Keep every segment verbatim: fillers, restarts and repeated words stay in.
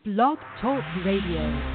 Blog Talk Radio.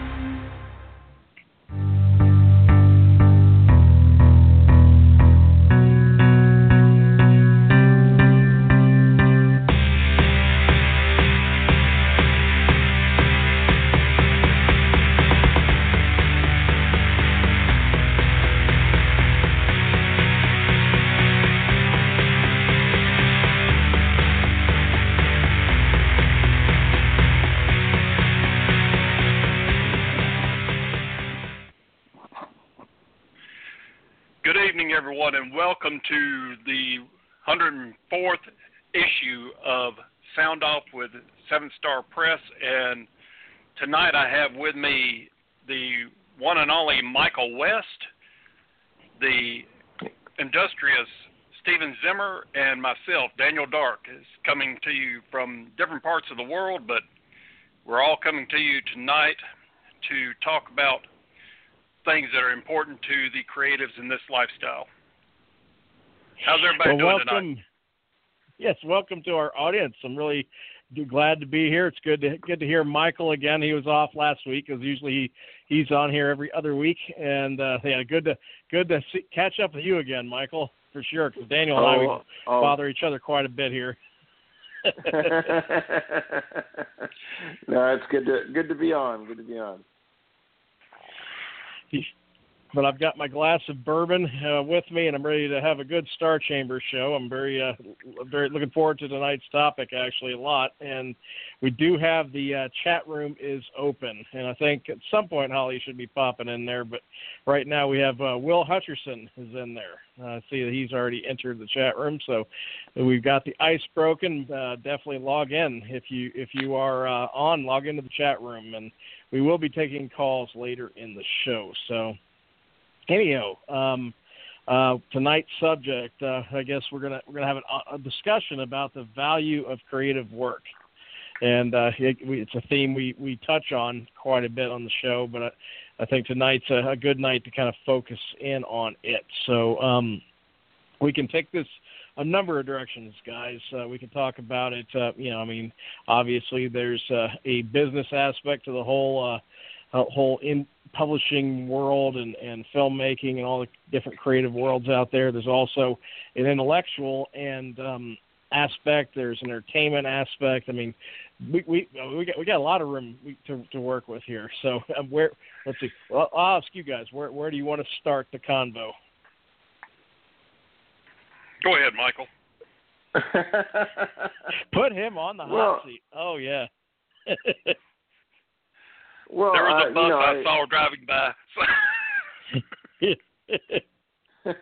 Everyone, and welcome to the one hundred fourth issue of Sound Off with Seven Star Press. And tonight I have with me the one and only Michael West, the industrious Stephen Zimmer, and myself, Daniel Dark, is coming to you from different parts of the world, but we're all coming to you tonight to talk about things that are important to the creatives in this lifestyle. How's everybody well, doing welcome. tonight? Yes, welcome to our audience. I'm really glad to be here. It's good to good to hear Michael again. He was off last week because usually he, he's on here every other week, and uh, yeah, good to good to see, catch up with you again, Michael, for sure. Because Daniel and oh, I we oh. bother each other quite a bit here. No, it's good to good to be on. Good to be on. But I've got my glass of bourbon uh, with me, and I'm ready to have a good Star Chamber show. I'm very, uh, very looking forward to tonight's topic, actually, a lot. And we do have the uh, chat room is open, and I think at some point Holly should be popping in there. But right now we have uh, Will Hutcherson is in there. I uh, see that he's already entered the chat room, so we've got the ice broken. Uh, definitely log in if you if you are uh, on. Log into the chat room, and we will be taking calls later in the show. So. Anyhow, um, uh, tonight's subject, uh, I guess we're gonna we're gonna have an, a discussion about the value of creative work, and uh, it, we, it's a theme we, we touch on quite a bit on the show. But I, I think tonight's a, a good night to kind of focus in on it. So um, we can take this a number of directions, guys. Uh, we can talk about it. Uh, you know, I mean, obviously there's uh, a business aspect to the whole uh, whole in publishing world and, and filmmaking and all the different creative worlds out there. There's also an intellectual and um, aspect. There's an entertainment aspect. I mean, we we we got we got a lot of room to to work with here. So um, where let's see. Well, I'll ask you guys where where do you want to start the convo? Go ahead, Michael. Put him on the hot well, seat. Oh yeah. Well, there was a uh, bus you know, I, I saw driving by.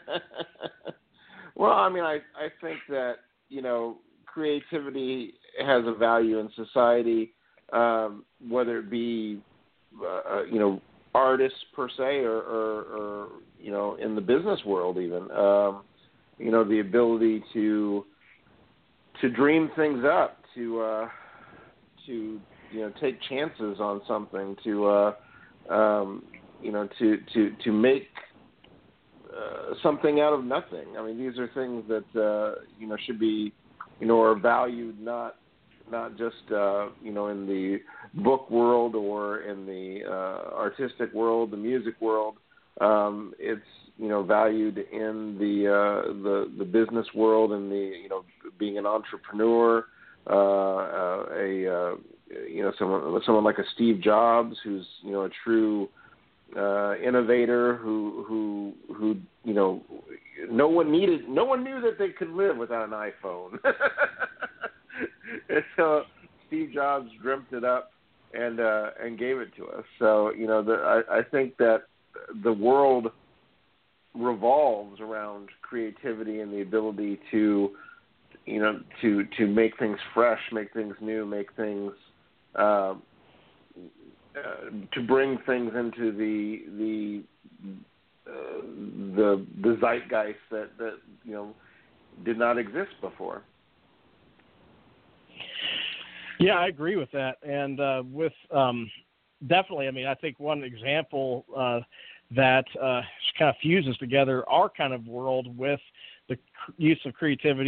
Well, I mean, I, I think that, you know, creativity has a value in society, um, whether it be, uh, you know, artists per se or, or, or, you know, in the business world even. Um, you know, the ability to to dream things up, to uh, to you know, take chances on something, to, uh, um, you know, to, to, to make uh, something out of nothing. I mean, these are things that, uh, you know, should be, you know, are valued not, not just, uh, you know, in the book world or in the uh, artistic world, the music world. Um, it's, you know, valued in the, uh, the, the business world and the, you know, being an entrepreneur, uh, uh, a, uh, you know, someone someone like a Steve Jobs, who's, you know, a true uh, innovator, who who who you know, no one needed, no one knew that they could live without an iPhone. And so Steve Jobs dreamt it up and uh, and gave it to us. So, you know, the, I, I think that the world revolves around creativity and the ability to, you know, to to make things fresh, make things new, make things uh, uh, to bring things into the the uh, the the zeitgeist that, that you know did not exist before. Yeah, I agree with that, and uh, with um, definitely. I mean, I think one example uh, that uh, kind of fuses together our kind of world with the use of creativity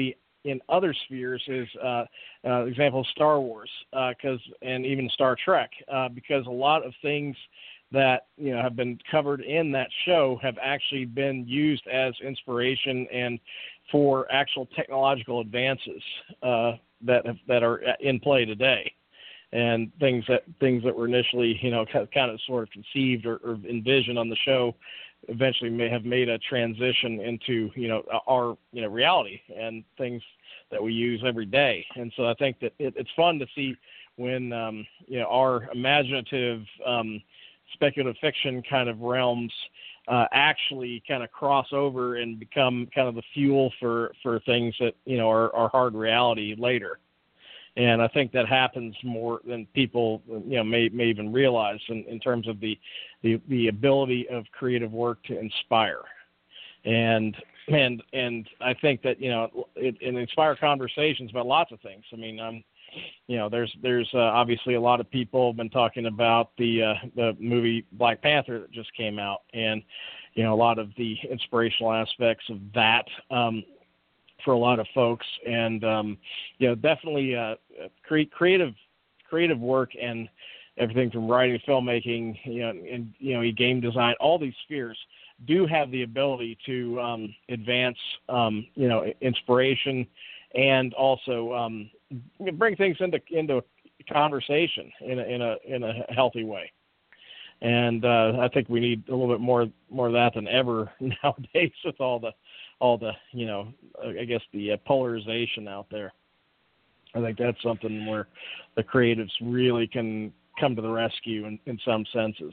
in other spheres is uh, uh, example of Star Wars, because uh, and even Star Trek, uh, because a lot of things that you know have been covered in that show have actually been used as inspiration and for actual technological advances uh, that have, that are in play today, and things that things that were initially you know kind of sort of conceived or, or envisioned on the show eventually may have made a transition into you know our you know reality and things that we use every day. And so I think that it, it's fun to see when um, you know our imaginative um, speculative fiction kind of realms uh, actually kind of cross over and become kind of the fuel for, for things that, you know, are, are hard reality later. And I think that happens more than people, you know, may, may even realize in, in terms of the, the, the ability of creative work to inspire. And, and, and I think that, you know, it, it inspire conversations about lots of things. I mean, I'm, You know, there's there's uh, obviously a lot of people have been talking about the uh, the movie Black Panther that just came out, and you know a lot of the inspirational aspects of that um, for a lot of folks, and um, you know definitely uh, cre- creative creative work and everything from writing, filmmaking, you know, and you know game design, all these spheres do have the ability to um, advance um, you know inspiration and also um, bring things into into conversation in a in a in a healthy way. And uh, I think we need a little bit more more of that than ever nowadays with all the all the you know I guess the uh, polarization out there. I think that's something where the creatives really can come to the rescue in, in some senses.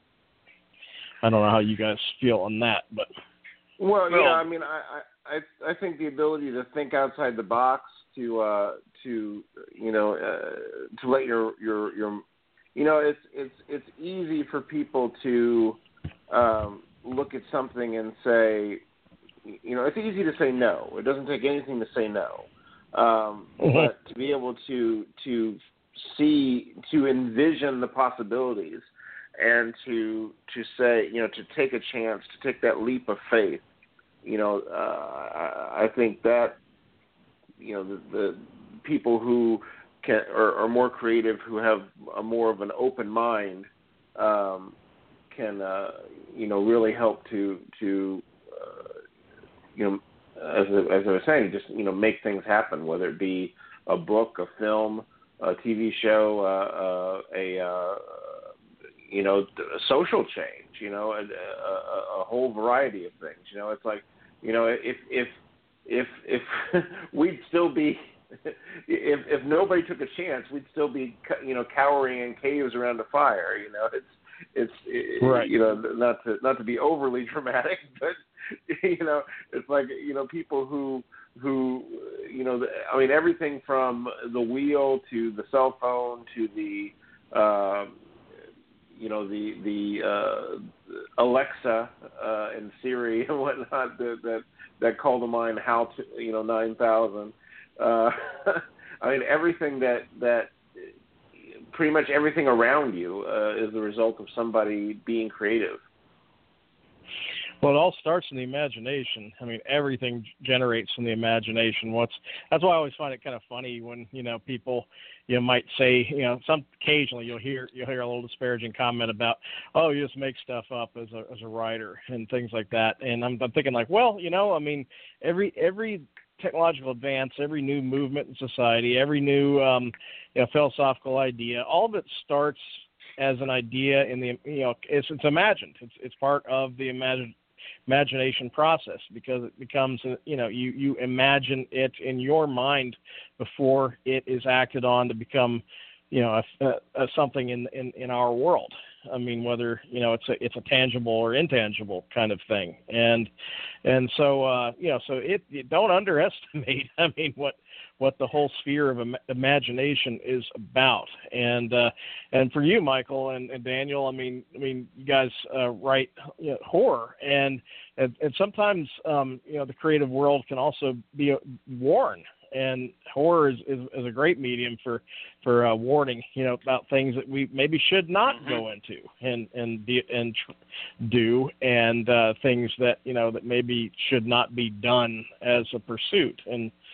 I don't know how you guys feel on that, but well, yeah, I mean, I, I I think the ability to think outside the box, to uh, to you know uh, to let your your your you know it's it's it's easy for people to um, look at something and say, you know, it's easy to say no. It doesn't take anything to say no, um, mm-hmm. but to be able to to see to envision the possibilities and to to say, you know, to take a chance, to take that leap of faith. You know, uh, I, I think that, you know, the, the people who can are, are more creative, who have a more of an open mind, um, can, uh, you know, really help to, to uh, you know, as, as I was saying, just, you know, make things happen, whether it be a book, a film, a T V show, uh, uh, a, uh, you know, a social change, you know, a, a, a whole variety of things. You know, it's like, you know, if if if if we'd still be, if if nobody took a chance, we'd still be, you know, cowering in caves around a fire. You know, it's it's it, right. You know, not to not to be overly dramatic, but you know, it's like, you know, people who who you know, I mean, everything from the wheel to the cell phone to the um, you know, the the uh, Alexa uh, and Siri and whatnot that, that that call to mind how to, you know, nine thousand. Uh, I mean, everything that that pretty much everything around you uh, is the result of somebody being creative. Well, it all starts in the imagination. I mean, everything generates from the imagination. What's that's why I always find it kind of funny when, you know, people, you know, might say, you know, some occasionally you'll hear you'll hear a little disparaging comment about, oh, you just make stuff up as a as a writer and things like that. And I'm, I'm thinking like, well, you know, I mean, every every technological advance, every new movement in society, every new um, you know, philosophical idea, all of it starts as an idea in the, you know, it's it's imagined. It's it's part of the imagine. imagination process, because it becomes, you know, you, you imagine it in your mind before it is acted on to become, you know, a, a, a something in, in, in our world. I mean, whether, you know, it's a, it's a tangible or intangible kind of thing. And, and so, uh, you know, so it, you don't underestimate, I mean, what, what the whole sphere of im- imagination is about. And, uh, and for you, Michael and, and Daniel, I mean, I mean, you guys, uh, write, you know, horror, and, and, and sometimes, um, you know, the creative world can also be worn. And horror is, is, is a great medium for for uh, warning, you know, about things that we maybe should not mm-hmm. go into and and be, and tr- do, and uh, things that, you know, that maybe should not be done as a pursuit. And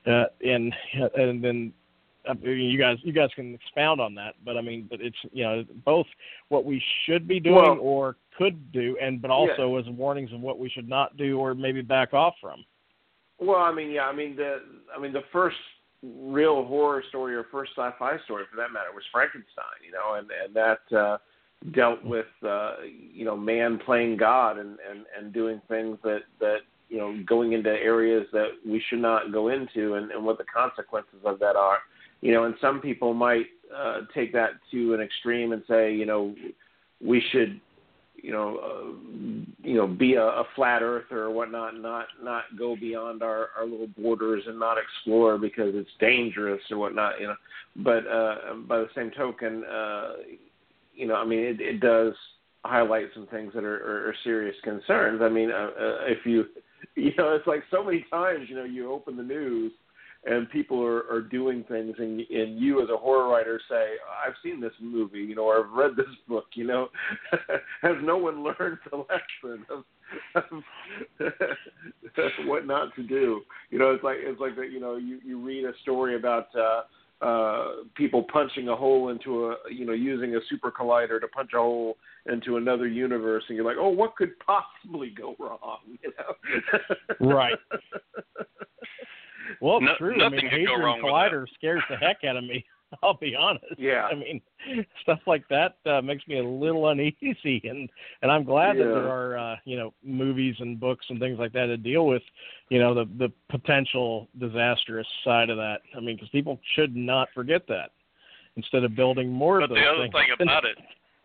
uh, and and then. I mean, you guys, you guys can expound on that, but I mean, but it's you know both what we should be doing well, or could do, and but also yeah. as warnings of what we should not do or maybe back off from. Well, I mean, yeah, I mean the, I mean the first real horror story or first sci-fi story, for that matter, was Frankenstein. You know, and and that uh, dealt with uh, you know man playing God and, and, and doing things that, that you know going into areas that we should not go into, and, and what the consequences of that are. You know, and some people might uh, take that to an extreme and say, you know, we should, you know, uh, you know, be a, a flat earther or whatnot, and not not go beyond our, our little borders and not explore because it's dangerous or whatnot. You know, but uh, by the same token, uh, you know, I mean, it, it does highlight some things that are, are, are serious concerns. I mean, uh, uh, if you, you know, it's like so many times, you know, you open the news. And people are, are doing things, and, and you as a horror writer say, I've seen this movie, you know, or I've read this book, you know. Has no one learned the lesson of, of what not to do? You know, it's like it's like that. You know, you, you read a story about uh, uh, people punching a hole into a, you know, using a super collider to punch a hole into another universe, and you're like, oh, what could possibly go wrong? You know, right. Well, it's no, true. I mean, Hadron Collider scares the heck out of me. I'll be honest. Yeah. I mean, stuff like that uh, makes me a little uneasy, and, and I'm glad yeah. that there are, uh, you know, movies and books and things like that to deal with, you know, the, the potential disastrous side of that. I mean, because people should not forget that instead of building more but of those the other things. thing about it,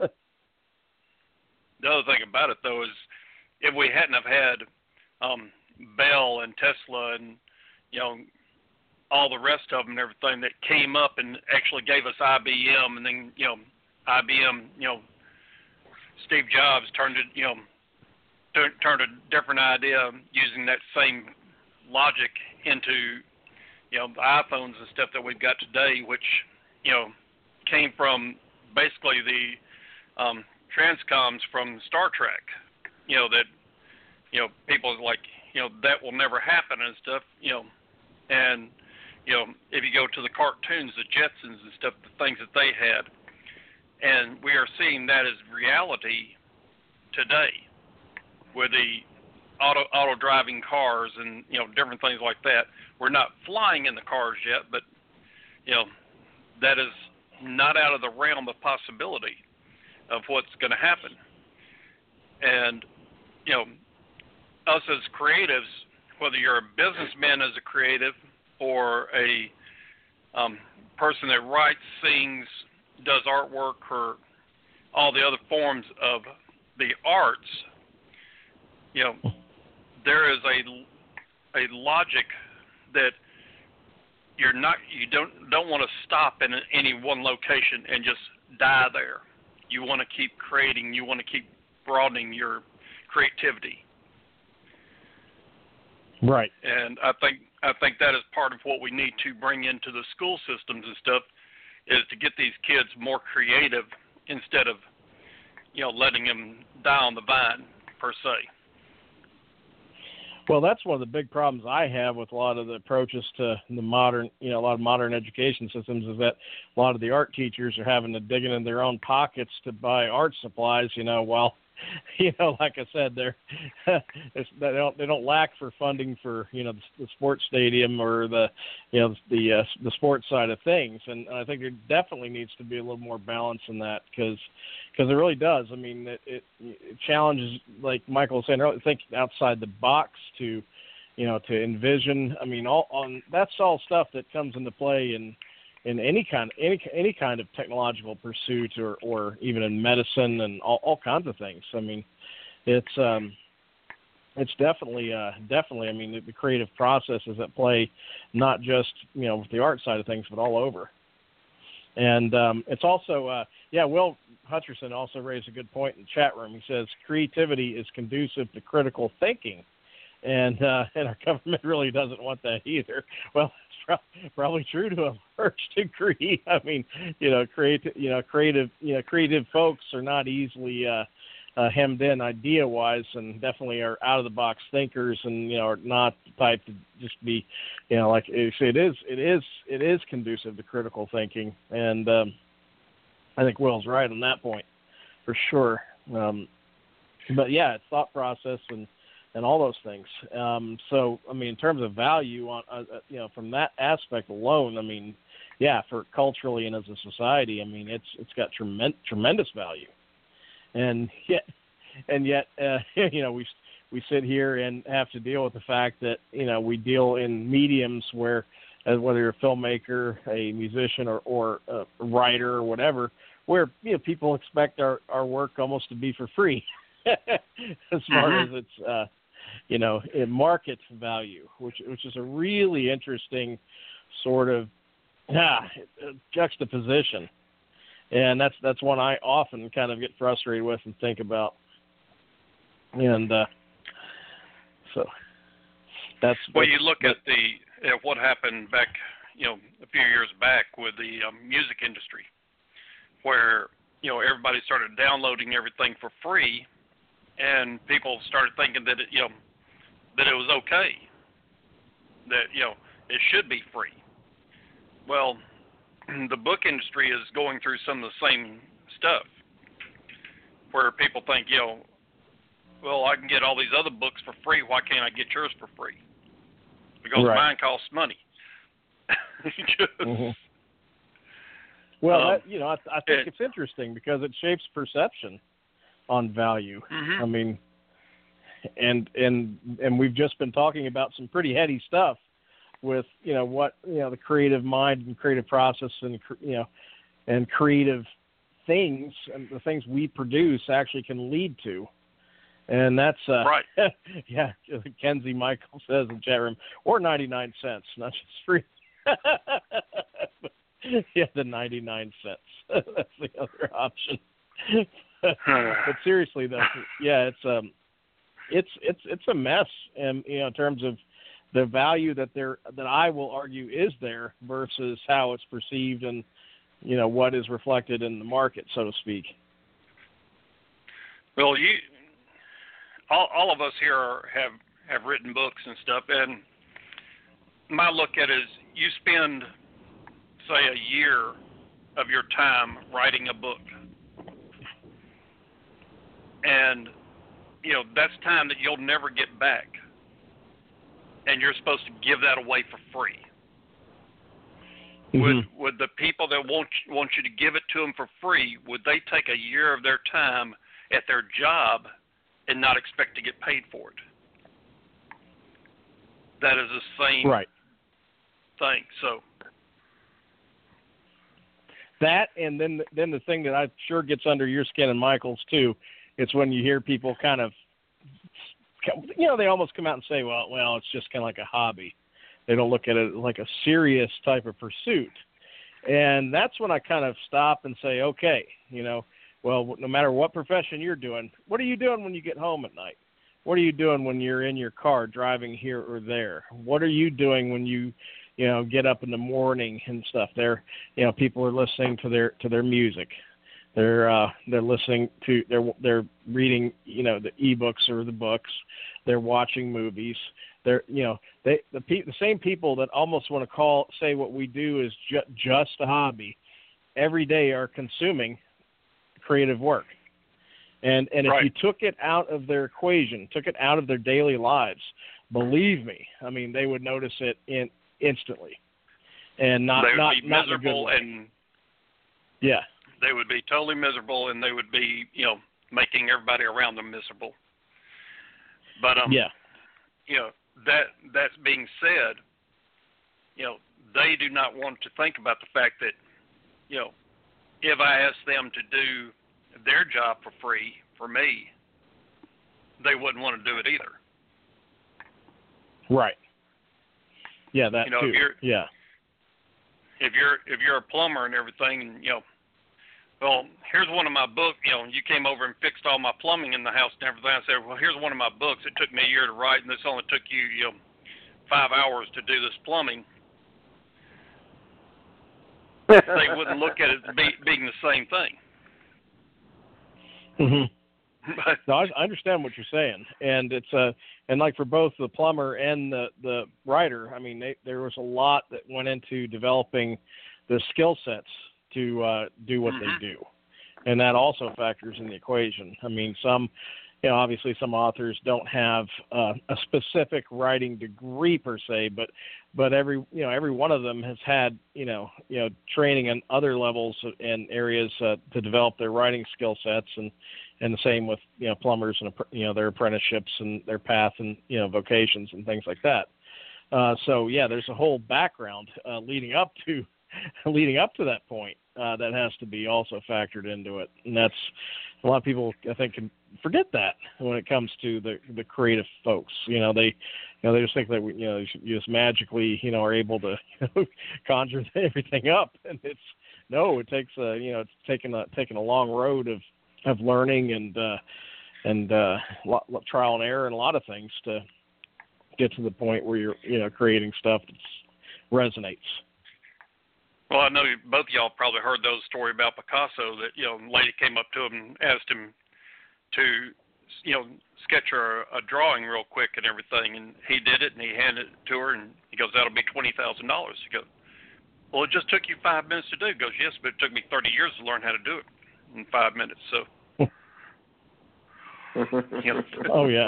the other thing about it, though, is if we hadn't have had um, Bell and Tesla and you know, all the rest of them and everything that came up and actually gave us I B M, and then, you know, I B M, you know, Steve Jobs turned it, you know, turned, turned a different idea using that same logic into, you know, the iPhones and stuff that we've got today, which, you know, came from basically the um, transcoms from Star Trek, you know, that, you know, people like, you know, that will never happen and stuff, you know. And, you know, if you go to the cartoons, the Jetsons and stuff, the things that they had, and we are seeing that as reality today with the auto auto driving cars and, you know, different things like that. We're not flying in the cars yet, but, you know, that is not out of the realm of possibility of what's going to happen. And, you know, us as creatives, whether you're a businessman as a creative or a um, person that writes, sings, does artwork, or all the other forms of the arts, you know, there is a, a logic that you're not, you don't don't want to stop in any one location and just die there. You want to keep creating. You want to keep broadening your creativity. Right. And I think I think that is part of what we need to bring into the school systems and stuff, is to get these kids more creative instead of, you know, letting them die on the vine per se. Well, that's one of the big problems I have with a lot of the approaches to the modern, you know, a lot of modern education systems, is that a lot of the art teachers are having to dig into their own pockets to buy art supplies, you know, while, you know, like I said, they're it's, they don't they don't lack for funding for, you know, the, the sports stadium or the, you know, the uh, the sports side of things, and I think there definitely needs to be a little more balance in that, because because it really does. I mean, it, it, it challenges, like Michael was saying earlier, think outside the box to, you know, to envision. I mean, all on that's all stuff that comes into play in. in any kind any any kind of technological pursuit, or, or even in medicine and all, all kinds of things. I mean, it's um, it's definitely uh, definitely. I mean, the, the creative processes at play, not just, you know, with the art side of things, but all over. And um, it's also uh, yeah. Will Hutcherson also raised a good point in the chat room. He says creativity is conducive to critical thinking, and uh, and our government really doesn't want that either. Well, probably true to a large degree. I mean, you know, creative, you know, creative, you know, creative folks are not easily, uh, uh, hemmed in idea wise, and definitely are out of the box thinkers, and you know are not the type to just be, you know, like it is it is it is conducive to critical thinking, and um, I think Will's right on that point for sure. Um, but yeah, it's thought process and. and all those things. Um, so, I mean, in terms of value, on uh, you know, from that aspect alone, I mean, yeah, for culturally and as a society, I mean, it's it's got tremendous tremendous value, and yet, and yet, uh, you know, we we sit here and have to deal with the fact that you know we deal in mediums where, uh, whether you're a filmmaker, a musician, or or a writer or whatever, where you know people expect our our work almost to be for free, as far mm-hmm. as it's. Uh, you know, in market value, which which is a really interesting sort of ah, juxtaposition, and that's that's one I often kind of get frustrated with and think about, and uh, so that's well. You look at the at what happened back, you know, a few years back with the um, music industry, where you know everybody started downloading everything for free. And people started thinking that it, you know, that it was okay, that you know it should be free. Well, the book industry is going through some of the same stuff, where people think, you know, well, I can get all these other books for free. Why can't I get yours for free? Because right. mine costs money. Just, mm-hmm. Well, um, that, you know, I, I think it, it's interesting because it shapes perception on value. Mm-hmm. I mean, and and and we've just been talking about some pretty heady stuff with you know what you know the creative mind and creative process and you know and creative things and the things we produce actually can lead to, and that's uh, right. Yeah, Kenzie Michael says in the chat room, or ninety-nine cents, not just free. Yeah, the ninety-nine cents. That's the other option. But seriously, though, yeah, it's um, it's it's it's a mess, and you know, in terms of the value that there that I will argue is there versus how it's perceived, and you know what is reflected in the market, so to speak. Well, you, all all of us here are, have have written books and stuff, and my look at it is you spend, say, a year of your time writing a book. And, you know, that's time that you'll never get back. And you're supposed to give that away for free. Mm-hmm. Would would the people that want want you to give it to them for free, would they take a year of their time at their job and not expect to get paid for it? That is the same right. thing. So that, and then then the thing that I sure gets under your skin and Michael's too. It's when you hear people kind of, you know, they almost come out and say, well, well, it's just kind of like a hobby. They don't look at it like a serious type of pursuit. And that's when I kind of stop and say, okay, you know, well, no matter what profession you're doing, what are you doing when you get home at night? What are you doing when you're in your car driving here or there? What are you doing when you, you know, get up in the morning and stuff? They're, you know, people are listening to their to their music. They're uh, they're listening to they're they're reading you know the ebooks or the books. They're watching movies. They're you know they the pe- the same people that almost want to call say what we do is ju- just a hobby. Every day are consuming creative work, and and if right. you took it out of their equation, took it out of their daily lives, believe me, I mean they would notice it in instantly, and not they would not be not miserable and yeah. They would be totally miserable, and they would be, you know, making everybody around them miserable. But um, yeah, you know, that that's being said, you know, they do not want to think about the fact that, you know, if I asked them to do their job for free for me, they wouldn't want to do it either. Right. Yeah, that you know, too. If you're, yeah. If you're if you're a plumber and everything, and you know. Well, here's one of my books. You know, you came over and fixed all my plumbing in the house and everything. I said, well, here's one of my books. It took me a year to write, and this only took you, you know, five hours to do this plumbing. They wouldn't look at it as be, being the same thing. Mm-hmm. But, no, I, I understand what you're saying, and it's a uh, and like for both the plumber and the the writer, I mean, they, there was a lot that went into developing the skill sets to uh, do what mm-hmm. they do, and that also factors in the equation. I mean, some, you know, obviously some authors don't have uh, a specific writing degree per se, but but every you know every one of them has had you know you know training in other levels and areas uh, to develop their writing skill sets, and and the same with you know plumbers and you know their apprenticeships and their path and you know vocations and things like that. Uh, so yeah, there's a whole background uh, leading up to leading up to that point uh, that has to be also factored into it, and that's a lot of people I think can forget that when it comes to the the creative folks. You know they you know they just think that we, you know you just magically you know are able to you know, conjure everything up, and it's no, it takes a you know it's taking a taking a long road of of learning and uh, and uh, lot, lot, trial and error and a lot of things to get to the point where you're you know creating stuff that resonates. Well, I know both of y'all probably heard those story about Picasso that you know a lady came up to him and asked him to you know sketch her a drawing real quick and everything, and he did it and he handed it to her and he goes, "That'll be twenty thousand dollars." He goes, "Well, it just took you five minutes to do." He goes, "Yes, but it took me thirty years to learn how to do it in five minutes." So, you know. Oh yeah.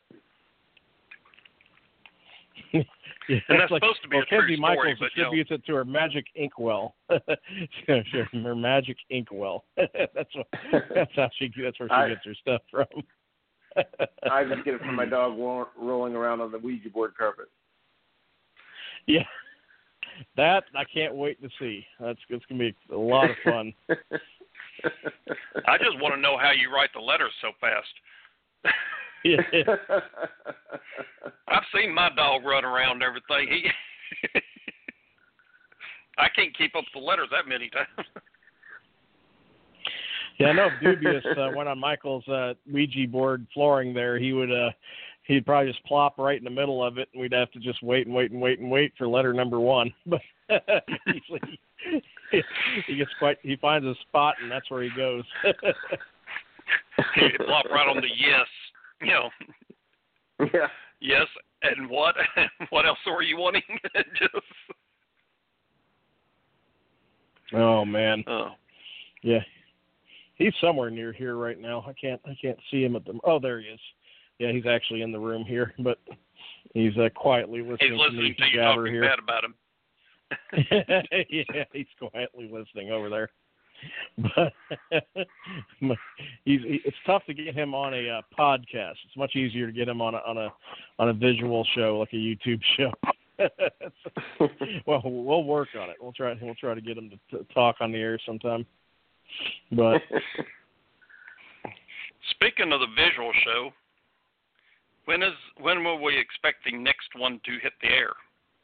Yeah, and that's like, supposed to be well, a true Kenzie story, Michaels but attributes you know. it to her magic inkwell. Her magic inkwell. that's what. That's how she. That's where she I, gets her stuff from. I just get it from my dog ro- rolling around on the Ouija board carpet. Yeah, that I can't wait to see. That's it's gonna be a lot of fun. I just want to know how you write the letters so fast. Yeah. I've seen my dog run around and everything. He, I can't keep up the letters that many times. Yeah, I know if Dubious uh, went on Michael's uh, Ouija board flooring there, he would uh, he'd probably just plop right in the middle of it, and we'd have to just wait and wait and wait and wait for letter number one. But usually he, he gets quite he finds a spot, and that's where he goes. He'd plop right on the yes. You know, yeah. Yes, and what? What else were you wanting? Just. Oh man. Oh. Yeah. He's somewhere near here right now. I can't. I can't see him at the. Oh, there he is. Yeah, he's actually in the room here, but he's uh, quietly listening. He's listening to, me to you jabber talking here. bad about him. Yeah, he's quietly listening over there. But he's he, it's tough to get him on a uh, podcast. It's much easier to get him on a on a on a visual show like a YouTube show. So, well, we'll work on it. We'll try we'll try to get him to t- talk on the air sometime. But speaking of the visual show, when is when will we expect the next one to hit the air?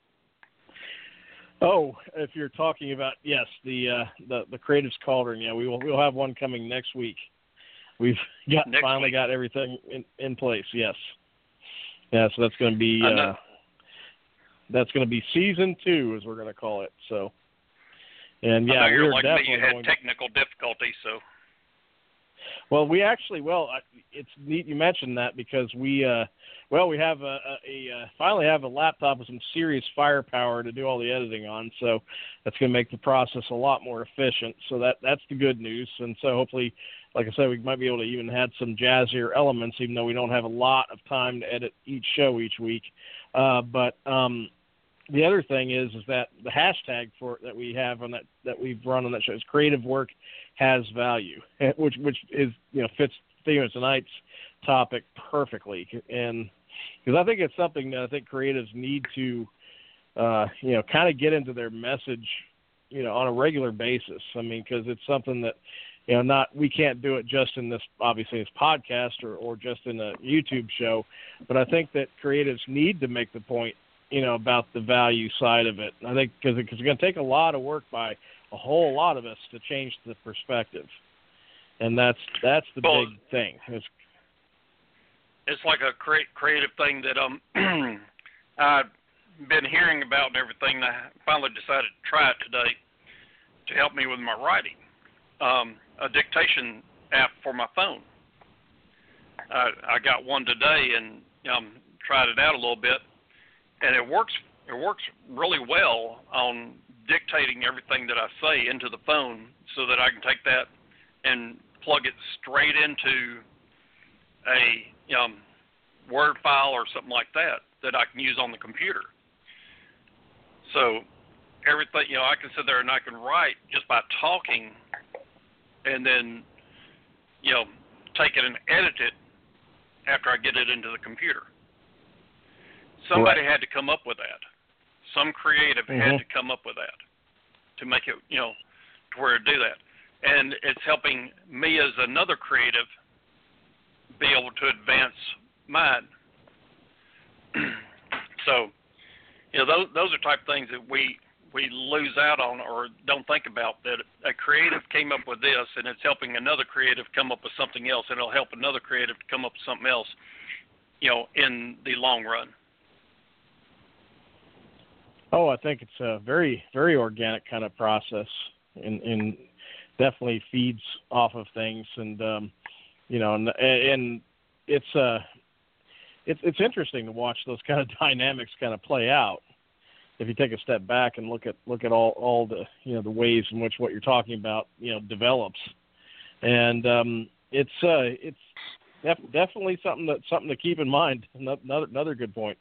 Oh, if you're talking about yes, the uh, the the Creatives Cauldron, yeah, we will we'll have one coming next week. We've got next finally week. got everything in, in place. Yes, yeah. So that's going to be uh, that's going to be season two, as we're going to call it. So, and yeah, I know you're we're like definitely me. You had going technical difficulties, so. Well, we actually, well, it's neat you mentioned that because we, uh, well, we have a, a, a uh, finally have a laptop with some serious firepower to do all the editing on, so that's going to make the process a lot more efficient. So that that's the good news, and so hopefully, like I said, we might be able to even add some jazzier elements, even though we don't have a lot of time to edit each show each week. Uh, but um, the other thing is, is that the hashtag for that we have on that that we've run on that show is creative work has value, which which is you know fits the theme of tonight's topic perfectly, and because I think it's something that I think creatives need to uh, you know kind of get into their message you know on a regular basis. I mean, because it's something that you know not we can't do it just in this obviously this podcast or or just in a YouTube show, but I think that creatives need to make the point you know about the value side of it. I think because it's going to take a lot of work by a whole lot of us to change the perspective, and that's that's the well, big thing. It's, it's like a cre- creative thing that um I've been hearing about and everything. And I finally decided to try it today to help me with my writing. Um, a dictation app for my phone. I, I got one today and um, tried it out a little bit, and it works. It works really well on dictating everything that I say into the phone, so that I can take that and plug it straight into a um, Word file or something like that that I can use on the computer. So everything, you know, I can sit there and I can write just by talking, and then, you know, take it and edit it after I get it into the computer. Somebody right. had to come up with that. Some creative mm-hmm. had to come up with that to make it, you know, to where to do that. And it's helping me as another creative be able to advance mine. So, you know, those those are type of things that we we lose out on or don't think about, that a creative came up with this and it's helping another creative come up with something else, and it'll help another creative to come up with something else, you know, in the long run. Oh, I think it's a very, very organic kind of process, and, and definitely feeds off of things. And, um, you know, and, and it's, uh, it's, it's interesting to watch those kind of dynamics kind of play out. If you take a step back and look at, look at all, all the, you know, the ways in which what you're talking about, you know, develops. And, um, it's, uh, it's def- definitely something that, something to keep in mind. Another, another good point.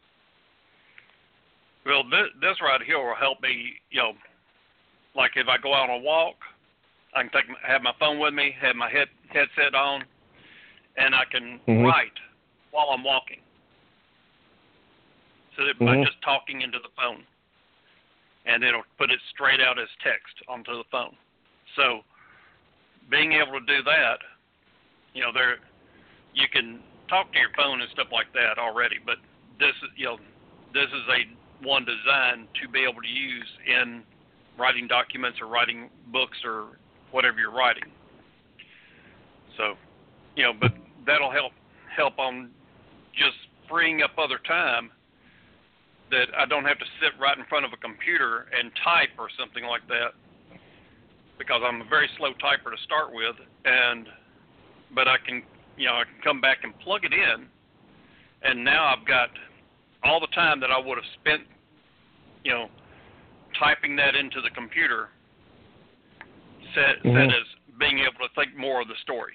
Well, this, this right here will help me, you know, like if I go out on a walk, I can take have my phone with me, have my head headset on, and I can mm-hmm. write while I'm walking. So that mm-hmm. by just talking into the phone, and it'll put it straight out as text onto the phone. So being able to do that, you know, there you can talk to your phone and stuff like that already, but this, you know, this is a one designed to be able to use in writing documents or writing books or whatever you're writing. So, you know, but that'll help help on just freeing up other time, that I don't have to sit right in front of a computer and type or something like that, because I'm a very slow typer to start with, and but I can, you know, I can come back and plug it in, and now I've got all the time that I would have spent, you know, typing that into the computer, set, mm-hmm. set as being able to think more of the story.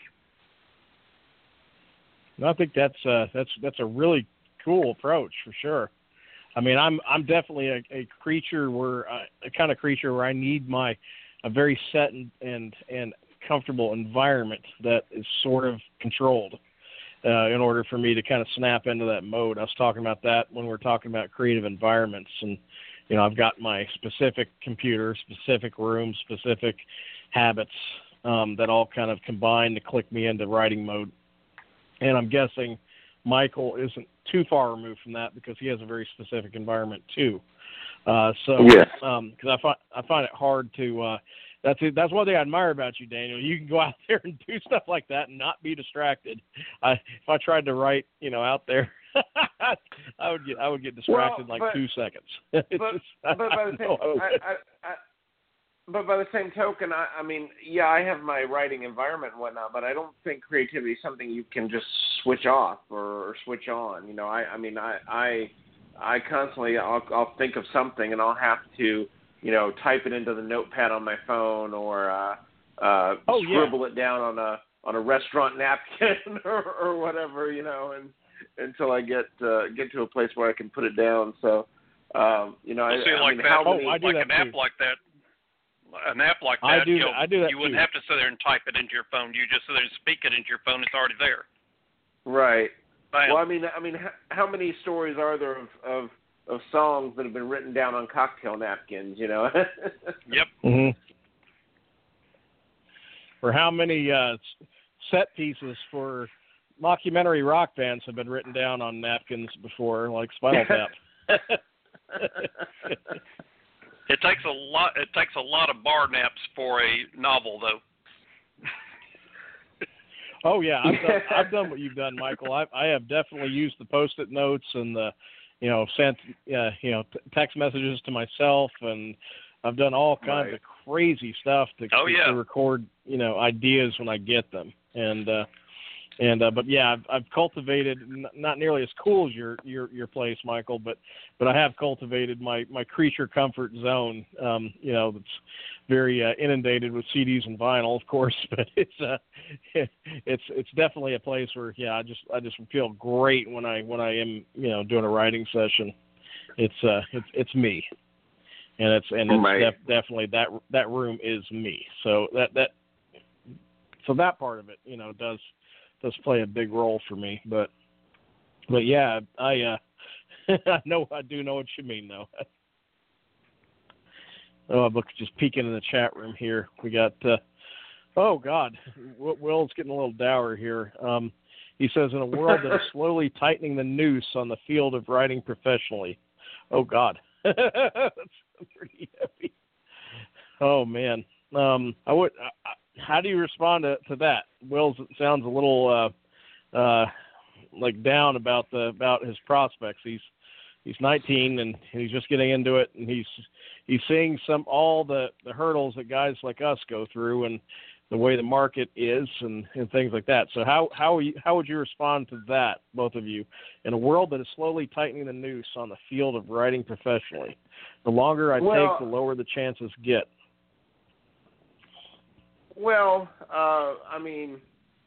I think that's uh, that's that's a really cool approach for sure. I mean, I'm I'm definitely a, a creature where uh, a kind of creature where I need my a very set and and, and comfortable environment that is sort of controlled. Uh, in order for me to kind of snap into that mode. I was talking about that when we were talking about creative environments. And, you know, I've got my specific computer, specific room, specific habits um, that all kind of combine to click me into writing mode. And I'm guessing Michael isn't too far removed from that, because he has a very specific environment too. Uh, so, yes. um, cause I find, I find it hard to, uh, That's it. That's one thing I admire about you, Daniel. You can go out there and do stuff like that and not be distracted. I, if I tried to write, you know, out there, I would get I would get distracted well, in like but, two seconds. But, just, but, by the same, I, I, I, but by the same token, I, I mean, yeah, I have my writing environment and whatnot, but I don't think creativity is something you can just switch off or, or switch on. You know, I, I mean, I, I, I constantly I'll, I'll think of something and I'll have to, you know, type it into the notepad on my phone, or uh, uh, oh, scribble yeah. it down on a on a restaurant napkin or, or whatever, you know, and until I get uh, get to a place where I can put it down. So, um, you know, well, I, see, I like mean, that, how oh, many, I do like that an app too. like that, an app like that, I do, you know, I do that you wouldn't too. have to sit there and type it into your phone. You just sit there and speak it into your phone. It's already there. Right. Bam. Well, I mean, I mean, how many stories are there of, of of songs that have been written down on cocktail napkins, you know? Yep. Mm-hmm. Or how many uh, set pieces for mockumentary rock bands have been written down on napkins before, like Spinal Tap? It takes a lot. It takes a lot of bar naps for a novel, though. Oh yeah, I've done, I've done what you've done, Michael. I, I have definitely used the Post-it notes and the, you know, sent uh, you know t- text messages to myself, and I've done all kinds right. of crazy stuff to, oh, to, yeah. to record, you know, ideas when I get them. And uh, And uh, but yeah, I've, I've cultivated n- not nearly as cool as your your your place, Michael, but but I have cultivated my my creature comfort zone. Um, you know, that's very uh, inundated with C Ds and vinyl, of course, but it's uh, it's it's definitely a place where yeah, I just I just feel great when I when I am you know doing a writing session. It's uh it's it's me, and it's and it's right. def- definitely that that room is me. So that that so that part of it, you know, does. does play a big role for me, but but yeah, I uh, I know I do know what you mean though. Oh, look, just peeking in the chat room here. We got uh, oh God, Will's getting a little dour here. Um, he says, in a world that is slowly tightening the noose on the field of writing professionally. Oh God, that's pretty heavy. Oh man, um, I would. I, How do you respond to, to that? Will sounds a little uh, uh, like down about the about his prospects. He's he's nineteen and he's just getting into it, and he's he's seeing some all the, the hurdles that guys like us go through, and the way the market is, and, and things like that. So how how you, how would you respond to that, both of you, in a world that is slowly tightening the noose on the field of writing professionally? The longer I well, take, the lower the chances get. Well, uh, I mean,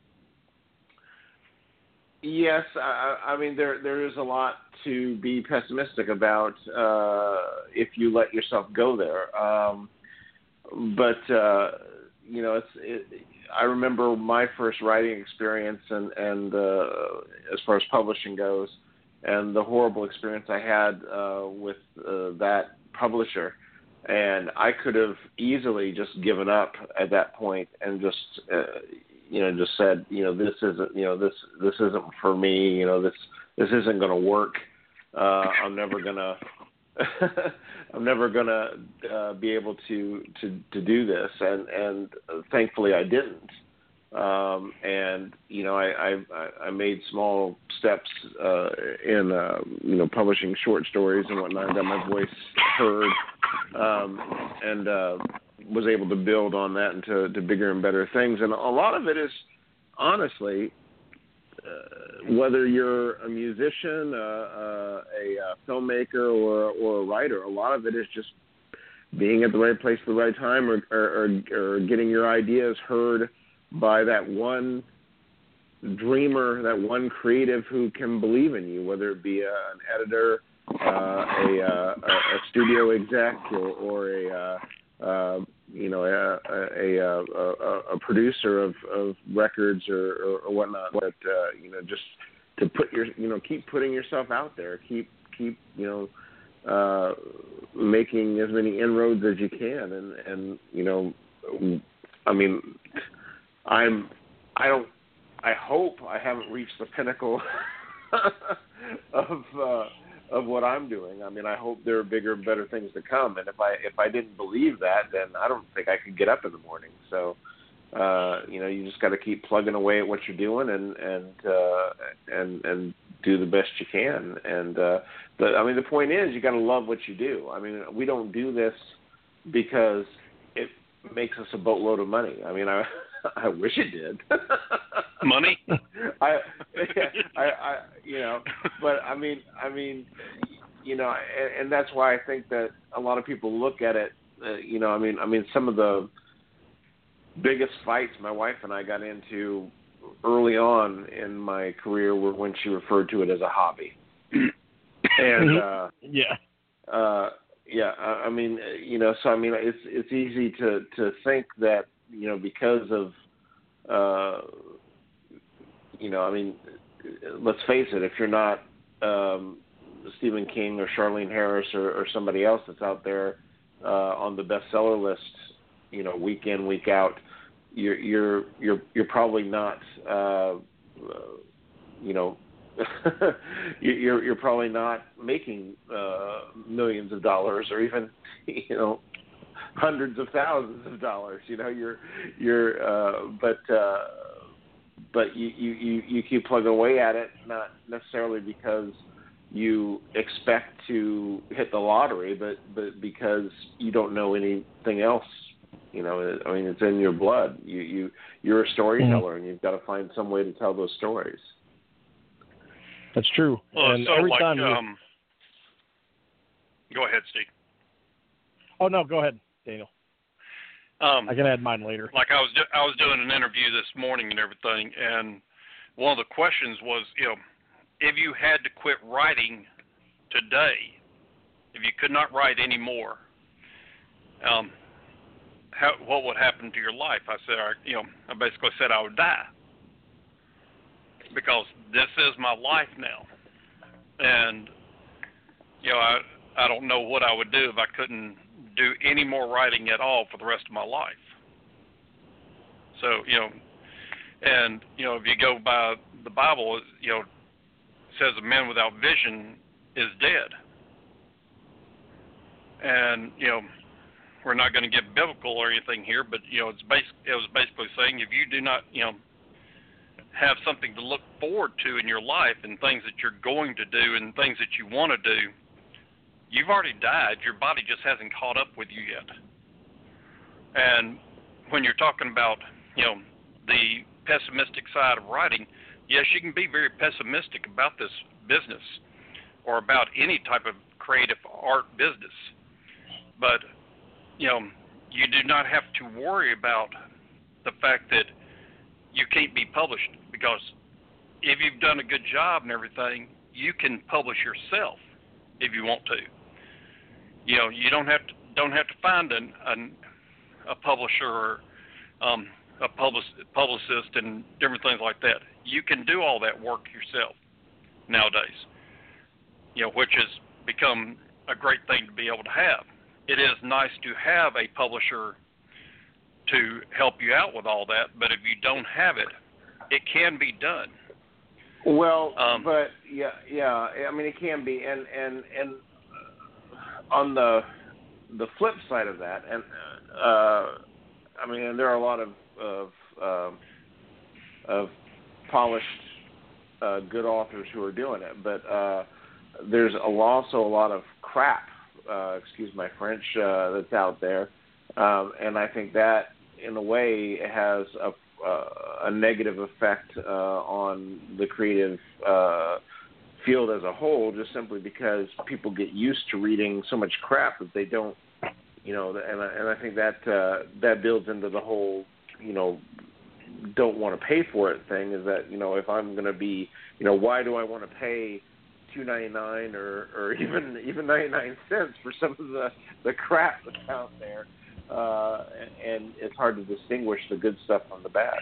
yes, I, I mean there there is a lot to be pessimistic about uh, if you let yourself go there. Um, but uh, you know, it's. It, I remember my first writing experience, and and uh, as far as publishing goes, and the horrible experience I had uh, with uh, that publisher. And I could have easily just given up at that point and just, uh, you know, just said, you know, this isn't, you know, this this isn't for me. You know, this this isn't going to work. Uh, I'm never gonna, I'm never gonna uh, be able to, to to do this. And and thankfully I didn't. Um, and you know, I I, I made small steps uh, in uh, you know publishing short stories and whatnot. Got my voice heard. Um, and uh, was able to build on that into to bigger and better things. And a lot of it is, honestly, uh, whether you're a musician, uh, uh, a uh, filmmaker, or or a writer, a lot of it is just being at the right place at the right time, or or, or, or getting your ideas heard by that one dreamer, that one creative who can believe in you, whether it be uh, an editor, Uh, a, uh, a studio exec, or, or a uh, uh, you know a a, a, a, a producer of, of records or, or, or whatnot. But uh, you know, just to put your you know keep putting yourself out there, keep keep you know uh, making as many inroads as you can, and and you know, I mean, I'm I don't I hope I haven't reached the pinnacle of. Uh, of what I'm doing. I mean, I hope there are bigger and better things to come. And if I if I didn't believe that, then I don't think I could get up in the morning. So, uh, you know, you just got to keep plugging away at what you're doing, and and uh, and and do the best you can. And uh, the I mean, the point is, you got to love what you do. I mean, we don't do this because it makes us a boatload of money. I mean, I I wish it did. Money? I, I, I, you know, but I mean, I mean, you know, and, and that's why I think that a lot of people look at it. Uh, you know, I mean, I mean, some of the biggest fights my wife and I got into early on in my career were when she referred to it as a hobby. And uh, yeah, uh, yeah, I, I mean, you know, so I mean, it's it's easy to to think that, you know, because of uh, you know, I mean, let's face it, if you're not um, Stephen King or Charlene Harris or, or somebody else that's out there uh, on the bestseller list, you know, week in, week out, you're you're you're you're probably not, uh, you know, you're you're probably not making uh, millions of dollars, or even, you know, hundreds of thousands of dollars. You know, you're you're, uh, but. Uh, But you, you, you keep plugging away at it, not necessarily because you expect to hit the lottery, but, but because you don't know anything else You know, I mean, it's in your blood. You you you're a storyteller, mm-hmm. and you've got to find some way to tell those stories. That's true. Well, and so every like, time. Um, go ahead, Steve. Oh no, go ahead, Daniel. Um, I can add mine later. Like I was, do- I was doing an interview this morning and everything, and one of the questions was, you know, if you had to quit writing today, if you could not write anymore, um, how, what would happen to your life? I said, I, you know, I basically said I would die because this is my life now, and you know, I, I don't know what I would do if I couldn't do any more writing at all for the rest of my life. So, you know, and, you know, if you go by the Bible, you know, it says a man without vision is dead. And, you know, we're not going to get biblical or anything here, but, you know, it's basic, it was basically saying if you do not, you know, have something to look forward to in your life and things that you're going to do and things that you want to do, you've already died. Your body just hasn't caught up with you yet. And when you're talking about, you know, the pessimistic side of writing, yes, you can be very pessimistic about this business or about any type of creative art business. But, you know, you do not have to worry about the fact that you can't be published, because if you've done a good job and everything, you can publish yourself if you want to. You know, you don't have to don't have to find an, an a publisher or um, a public, publicist and different things like that. You can do all that work yourself nowadays. You know, which has become a great thing to be able to have. It is nice to have a publisher to help you out with all that, but if you don't have it, it can be done. Well, um, but yeah, yeah. I mean, it can be, and and and on the the flip side of that, and uh, I mean, and there are a lot of of, um, of polished, uh, good authors who are doing it, but uh, there's also a lot of crap. Uh, excuse my French. Uh, that's out there, um, and I think that, in a way, has a uh, a negative effect uh, on the creative uh, field as a whole, just simply because people get used to reading so much crap that they don't, you know, and I, and I think that uh, that builds into the whole, you know, don't want to pay for it thing, is that, you know, if I'm going to be, you know, why do I want to pay two ninety-nine or, or even even ninety-nine cents for some of the, the crap that's out there? Uh, and it's hard to distinguish the good stuff from the bad.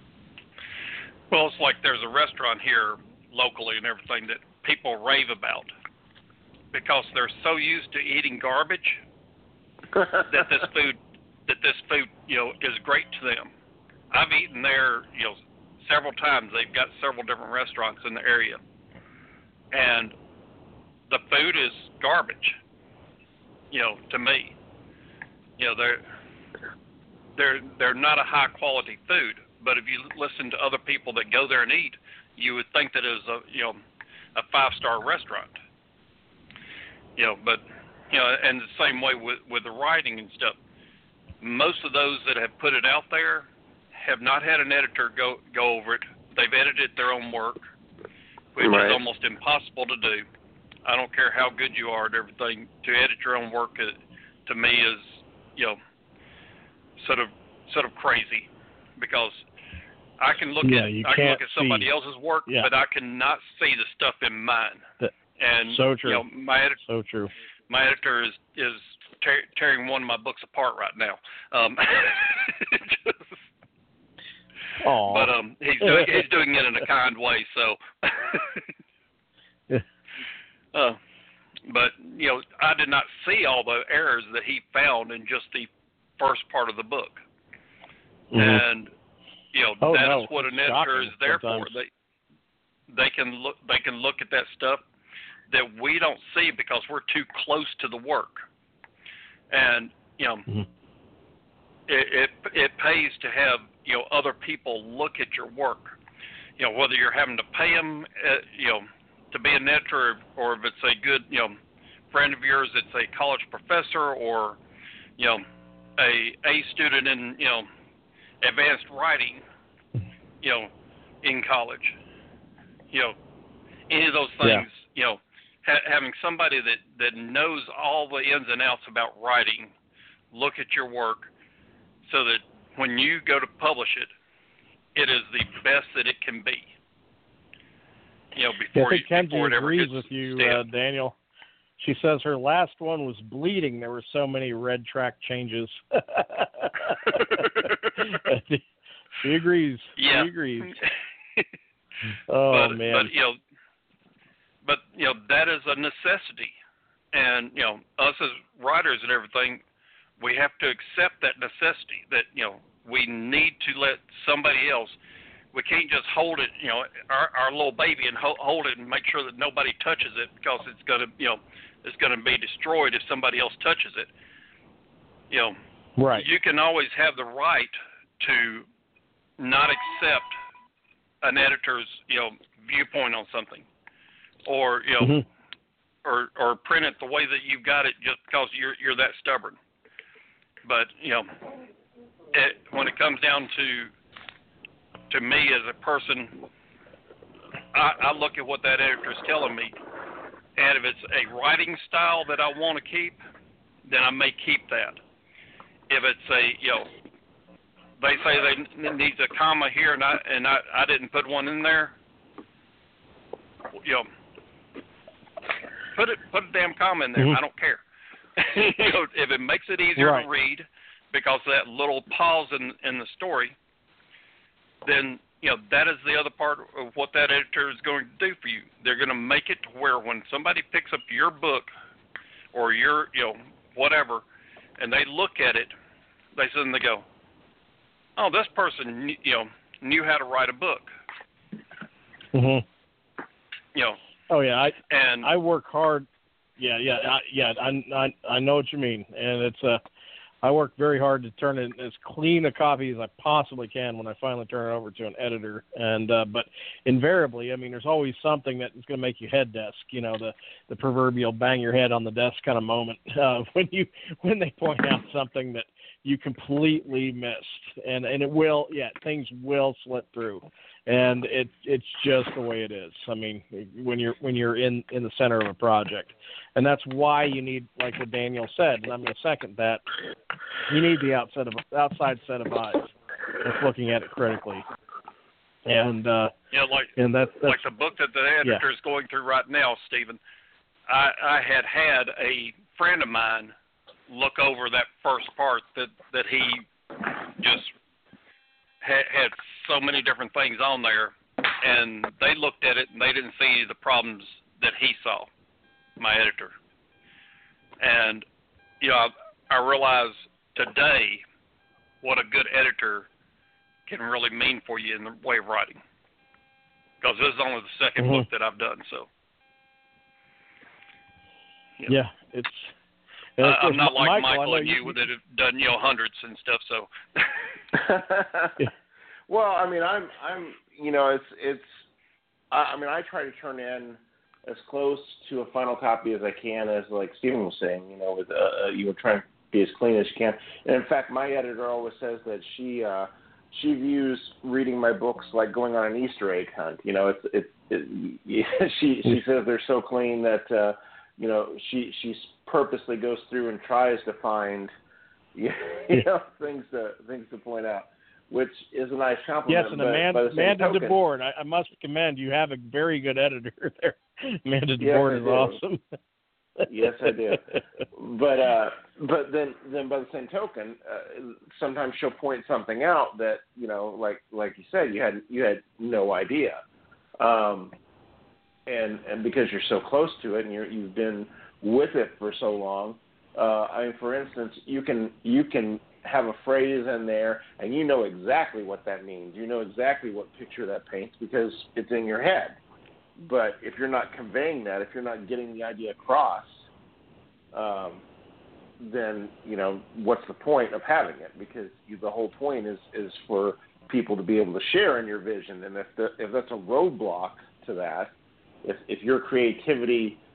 Well, it's like there's a restaurant here locally and everything that people rave about because they're so used to eating garbage that this food, that this food, you know, is great to them. I've eaten there, you know, several times. They've got several different restaurants in the area, and the food is garbage, you know, to me. You know, they're they're they're not a high quality food. But if you listen to other people that go there and eat, you would think that it is a you know a five star restaurant. You know, but you know, and the same way with with the writing and stuff. Most of those that have put it out there have not had an editor go go over it. They've edited their own work, which right. is almost impossible to do. I don't care how good you are at everything. To edit your own work, uh, to me, is you know, sort of, sort of crazy, because I can look yeah, at you I can look at somebody see. else's work, yeah. but I cannot see the stuff in mine. That, and so true. You know, my editor, so true. My editor is is tear, tearing one of my books apart right now. Um, Aww. But um, he's doing he's doing it in a kind way. So. uh, But, you know, I did not see all the errors that he found in just the first part of the book. Mm-hmm. And, you know, oh, that's no. what an Shocking editor is there sometimes. for. They they can look they can look at that stuff that we don't see because we're too close to the work. And, you know, mm-hmm. it, it it pays to have, you know, other people look at your work. You know, whether you're having to pay them, uh, you know, to be an editor, or if it's a good, you know, friend of yours that's a college professor, or, you know, a A student in, you know, advanced writing, you know, in college. You know, any of those things, yeah. you know, ha- having somebody that, that knows all the ins and outs about writing, look at your work so that when you go to publish it, it is the best that it can be. You know, before, I think you, Kenzie before it ever agrees gets with you, stamped. uh, Daniel. She says her last one was bleeding. There were so many red track changes. She agrees. Yeah. She agrees. Oh, but, man. But, you know, but, you know, that is a necessity. And, you know, us as writers and everything, we have to accept that necessity that, you know, we need to let somebody else. We can't just hold it, you know, our, our little baby and hold, hold it and make sure that nobody touches it because it's going to, you know, it's going to be destroyed if somebody else touches it. You know, right. You can always have the right to not accept an editor's, you know, viewpoint on something, or you know, mm-hmm. or or print it the way that you've got it just because you're you're that stubborn. But you know, it, when it comes down to to me as a person, I, I look at what that editor is telling me, and if it's a writing style that I want to keep, then I may keep that. If it's a, you know, they say they need a comma here, and I and I, I didn't put one in there, you know, put it put a damn comma in there. Mm-hmm. I don't care. You know, if it makes it easier right. to read because of that little pause in in the story, then you know that is the other part of what that editor is going to do for you. They're going to make it to where when somebody picks up your book or your, you know, whatever, and they look at it, they sit and they go, "Oh, this person, you know, knew how to write a book." Mhm. You know. Oh yeah, I and I work hard. Yeah, yeah, I, yeah. I, I I know what you mean, and it's uh, I work very hard to turn it as clean a copy as I possibly can when I finally turn it over to an editor. And uh, but invariably, I mean, there's always something that is going to make you head desk. You know, the the proverbial bang your head on the desk kind of moment uh, when you when they point out something that you completely missed, and and it will, yeah, things will slip through, and it's it's just the way it is. I mean, when you're when you're in in the center of a project, and that's why you need, like what Daniel said, and I'm going to second that. You need the outside of outside set of eyes that's looking at it critically, and uh, you know, like and that's, that's like the book that the editor yeah. is going through right now, Stephen. I I had had a friend of mine look over that first part that, that he just had, had so many different things on there, and they looked at it and they didn't see the problems that he saw, my editor. And, you know, I, I realize today what a good editor can really mean for you in the way of writing, because this is only the second mm-hmm. book that I've done, so. Yeah, yeah it's... Uh, I'm not like Michael, Michael and you, you that have done, you know, hundreds and stuff. So. Well, I mean, I'm, I'm, you know, it's, it's. I mean, I try to turn in as close to a final copy as I can, as like Stephen was saying, you know, with uh, you know, trying to be as clean as you can. And in fact, my editor always says that she, uh, she views reading my books like going on an Easter egg hunt. You know, it's, it's, it, she, she says they're so clean that. Uh, You know, she she purposely goes through and tries to find, you know, things to things to point out, which is a nice compliment. Yes, and but Amanda, by the same Amanda token, DeBoer, I, I must commend you. Have a very good editor there. Amanda yes, DeBoer is do. awesome. Yes, I do. But uh, but then then by the same token, uh, sometimes she'll point something out that, you know, like like you said, you had you had no idea. Um, And, and because you're so close to it and you're, you've been with it for so long, uh, I mean, for instance, you can you can have a phrase in there and you know exactly what that means. You know exactly what picture that paints because it's in your head. But if you're not conveying that, if you're not getting the idea across, um, then, you know, what's the point of having it? Because you, the whole point is, is for people to be able to share in your vision. And if the, if that's a roadblock to that, If, if your creativity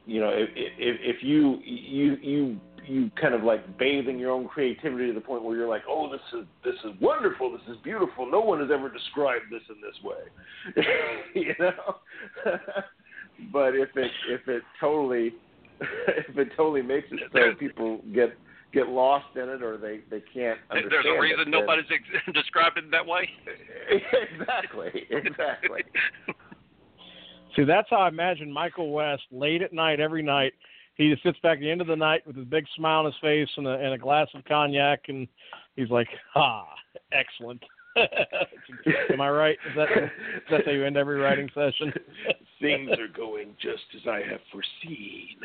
you know, if, if, if you you you you kind of like bathe in your own creativity to the point where you're like, oh, this is this is wonderful, this is beautiful. No one has ever described this in this way, you know. But if it if it totally if it totally makes it so people get get lost in it or they, they can't understand There's a reason it, nobody's ex- described it that way. Exactly, exactly. See, that's how I imagine Michael West late at night every night. He just sits back at the end of the night with his big smile on his face and a, and a glass of cognac, and he's like, "Ah, excellent." Am I right? Is that is that how you end every writing session? Things are going just as I have foreseen.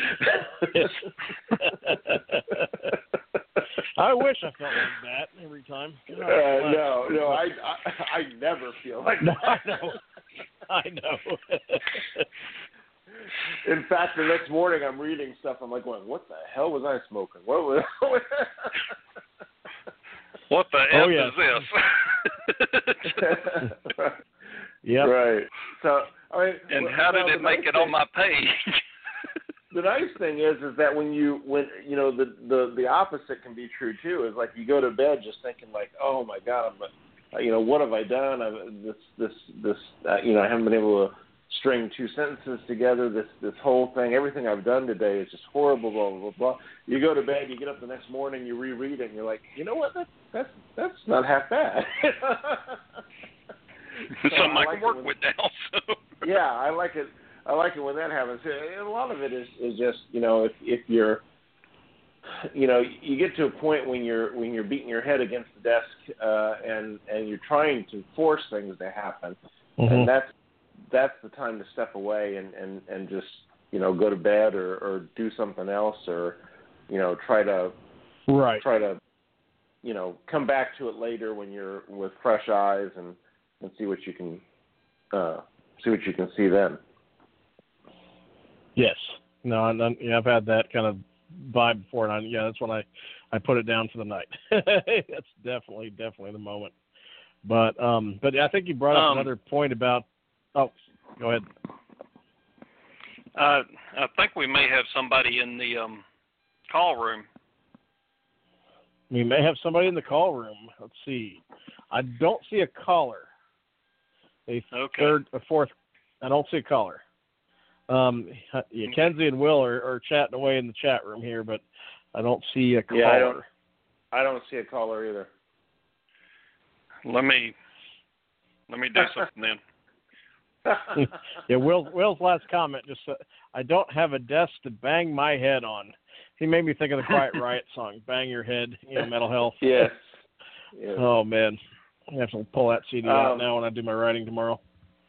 I wish I felt like that every time. Uh, no, no, I, I, I never feel like no, that. I know. I know. In fact, the next morning I'm reading stuff. I'm like, going, "What the hell was I smoking? What was?" What the oh, F yeah. is this? Yeah. Right. So, I mean, and well, how did well, it make nice it thing, on my page? The nice thing is, is that when you, when you know, the the the opposite can be true too. Is like you go to bed just thinking like, oh my God, I'm, you know, what have I done? I've, this this this, uh, you know, I haven't been able to string two sentences together. This this whole thing, everything I've done today is just horrible. Blah blah blah. blah. You go to bed, you get up the next morning, you reread it, and you're like, you know what? That's that's that's not half bad. So Something I, I can like work when, with now. So. Yeah, I like it. I like it when that happens. And a lot of it is, is just, you know, if if you're, you know, you get to a point when you're when you're beating your head against the desk uh, and and you're trying to force things to happen, Mm-hmm. and that's that's the time to step away and, and, and just, you know, go to bed or, or do something else or, you know, try to right. try to, you know, come back to it later when you're with fresh eyes and, and see what you can uh, see what you can see then. Yes. No, I, I, yeah, I've had that kind of vibe before, and I, yeah, that's when I, I put it down for the night. That's definitely, definitely the moment. But, um, but I think you brought up um, another point about. Oh, go ahead. Uh, I think we may have somebody in the um, call room. We may have somebody in the call room. Let's see. I don't see a caller. A Okay. third, a fourth. I don't see a caller. Um, yeah, Kenzie and Will are, are chatting away in the chat room here, but I don't see a caller. Yeah, I don't. I don't see a caller either. Let me let me do something then. Yeah, Will, Will's last comment just uh, I don't have a desk to bang my head on. He made me think of the Quiet Riot song, "Bang Your Head," you know, Mental Health. Yes. yes. Oh man, I have to pull that C D out Um, now when I do my writing tomorrow.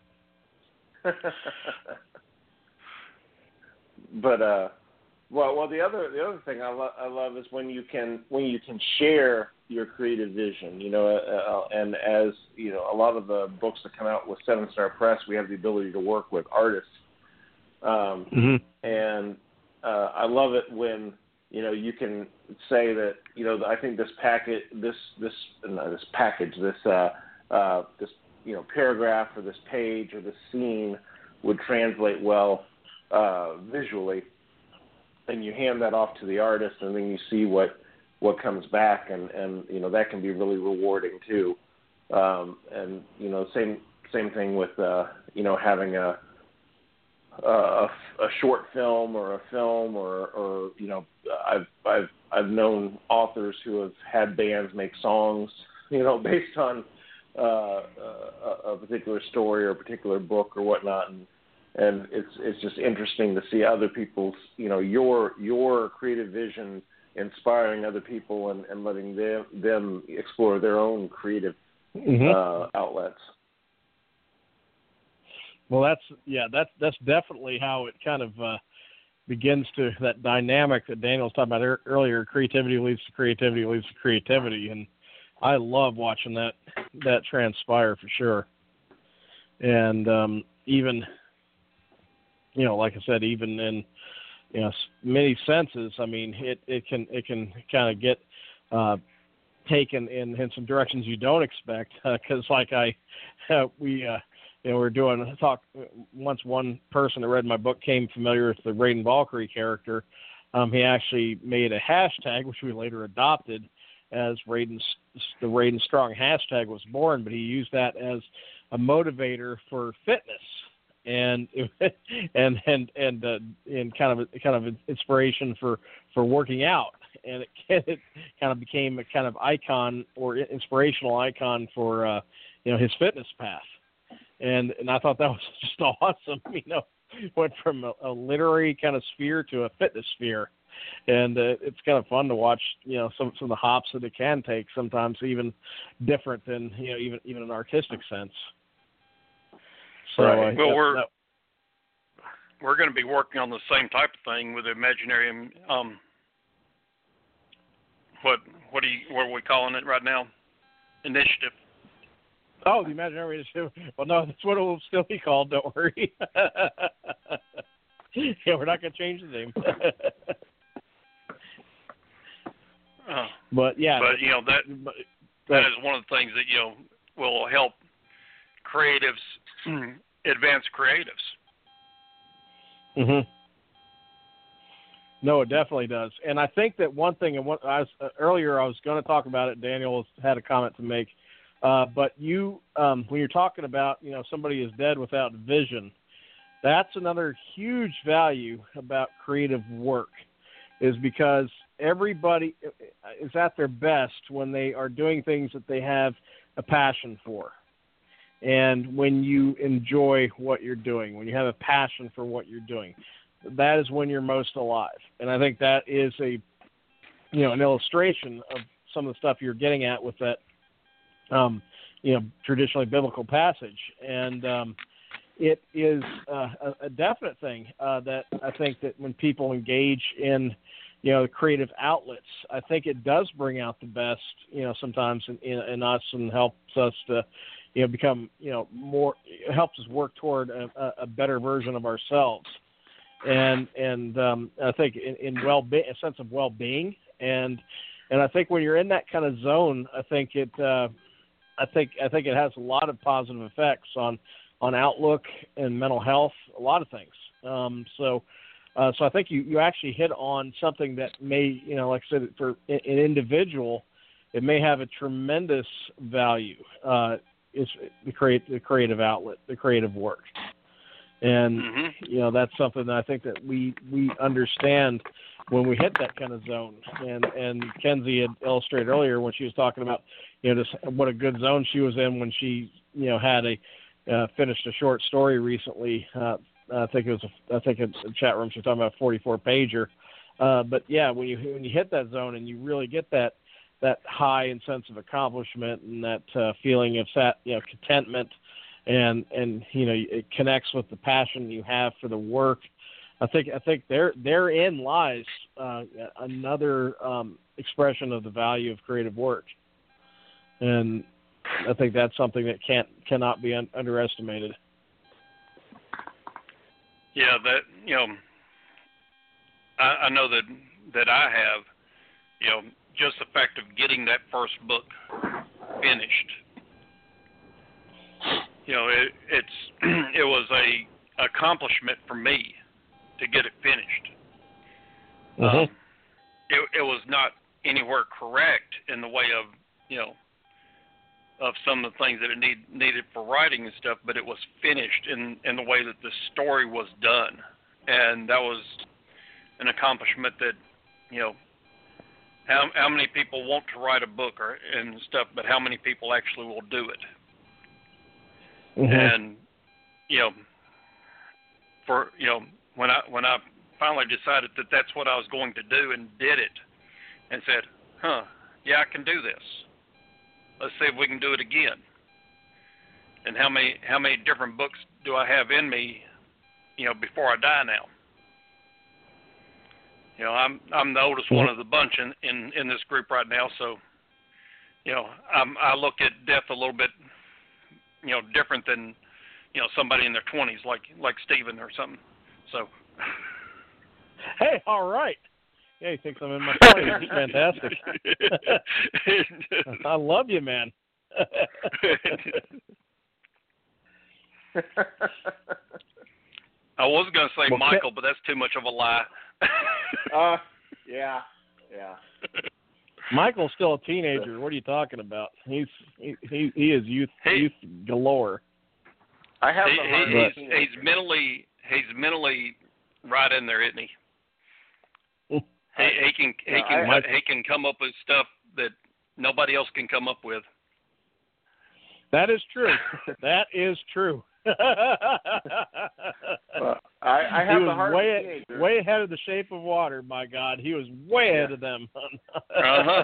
But uh, well, well, the other the other thing I, lo- I love is when you can when you can share your creative vision. You know, uh, and as you know, a lot of the books that come out with Seven Star Press, we have the ability to work with artists, um, Mm-hmm. and uh, I love it when you know you can say that you know I think this packet this this no, this package this uh, uh, this you know paragraph or this page or this scene would translate well uh, visually, and you hand that off to the artist, and then you see what what comes back, and, and you know that can be really rewarding too. Um, and you know same same thing with uh, you know having a, a a short film or a film or, or you know I've I've I've known authors who have had bands make songs you know based on uh, a, a particular story or a particular book or whatnot, and and it's it's just interesting to see other people's you know your your creative vision inspiring other people and, and letting them them explore their own creative Mm-hmm. uh, outlets. Well, that's yeah, that's that's definitely how it kind of uh, begins to that dynamic that Daniel was talking about er- earlier. Creativity leads to creativity leads to creativity, and I love watching that that transpire for sure. And um, even you know, like I said, even in you know many senses, I mean, it, it can it can kind of get uh, taken in, in some directions you don't expect because, uh, like I uh, we. Uh, you know, we were doing a talk once. One person that read my book came familiar with the Raiden Valkyrie character. Um, he actually made a hashtag, which we later adopted as Raiden's, the Raiden Strong hashtag was born, but he used that as a motivator for fitness and and and and uh, and kind of kind of inspiration for, for working out, and it, it kind of became a kind of icon or inspirational icon for uh, you know his fitness path, and and I thought that was just awesome. You know, went from a, a literary kind of sphere to a fitness sphere. And uh, it's kind of fun to watch, you know, some, some of the hops that it can take, sometimes even different than, you know, even even an artistic sense. So, right. uh, well, that, we're that, we're going to be working on the same type of thing with the Imaginarium. Um, what what do you what are we calling it right now? Initiative. Oh, the Imaginary Initiative. Well, no, that's what it will still be called. Don't worry. Yeah, we're not going to change the name. Uh, but yeah, but you know that but, that is one of the things that you know will help creatives advance creatives. Mhm. No, it definitely does, and I think that one thing, and what I was uh, earlier, I was going to talk about it. Daniel had a comment to make, uh, but you, um, when you're talking about, you know, somebody is dead without vision, that's another huge value about creative work, is because everybody is at their best when they are doing things that they have a passion for. And when you enjoy what you're doing, when you have a passion for what you're doing, that is when you're most alive. And I think that is a, you know, an illustration of some of the stuff you're getting at with that, um, you know, traditionally biblical passage. And um, it is uh, a, a definite thing uh, that I think that when people engage in, you know, the creative outlets, I think it does bring out the best, you know, sometimes in, in, in us, and helps us to, you know, become, you know, more, it helps us work toward a, a better version of ourselves. And, and um, I think in, in well-being, a sense of well-being. And, and I think when you're in that kind of zone, I think it, uh, I think, I think it has a lot of positive effects on, on outlook and mental health, a lot of things. Um, so, Uh, so I think you, you actually hit on something that may, you know, like I said, for an individual, it may have a tremendous value. Uh, is the create the creative outlet, the creative work, and mm-hmm. you know that's something that I think that we we understand when we hit that kind of zone. And and Kenzie had illustrated earlier when she was talking about, you know, just what a good zone she was in when she, you know, had a uh, finished a short story recently. Uh, I think it was, a, I think in the chat room she was talking about a forty-four pager. Uh, but yeah, when you when you hit that zone and you really get that that high and sense of accomplishment and that uh, feeling of sat, you know, contentment, and and you know it connects with the passion you have for the work. I think I think there therein lies uh, another um, expression of the value of creative work, and I think that's something that can't cannot be un- underestimated. Yeah, that, you know, I, I know that that I have, you know, just the fact of getting that first book finished. You know, it, it's it was a accomplishment for me to get it finished. Mm-hmm. Um, it, it was not anywhere correct in the way of, you know, of some of the things that it need, needed for writing and stuff, but it was finished in, in the way that the story was done. And that was an accomplishment that, you know, how, how many people want to write a book or and stuff, but how many people actually will do it? Mm-hmm. And, you know, for, you know, when I, when I finally decided that that's what I was going to do and did it and said, huh, yeah, I can do this. Let's see if we can do it again. And how many how many different books do I have in me, you know, before I die now? You know, I'm I'm the oldest one of the bunch in, in, in this group right now, so, you know, I'm, I look at death a little bit, you know, different than, you know, somebody in their twenties, like like Stephen or something. So. Hey, all right. Yeah, he thinks I'm in my forties. It's fantastic. I love you, man. I was going to say well, Michael, but that's too much of a lie. uh, yeah, yeah. Michael's still a teenager. What are you talking about? He's he he, he is youth he, youth galore. I have he, the heart he, of a he's, teenager. he's mentally he's mentally right in there, isn't he? he, he can he Yeah, can I, he can come up with stuff that nobody else can come up with. That is true. That is true. well, I, I have he the was heart way of a teenager. way ahead of The Shape of Water. My God, he was way ahead Yeah. of them. Uh-huh.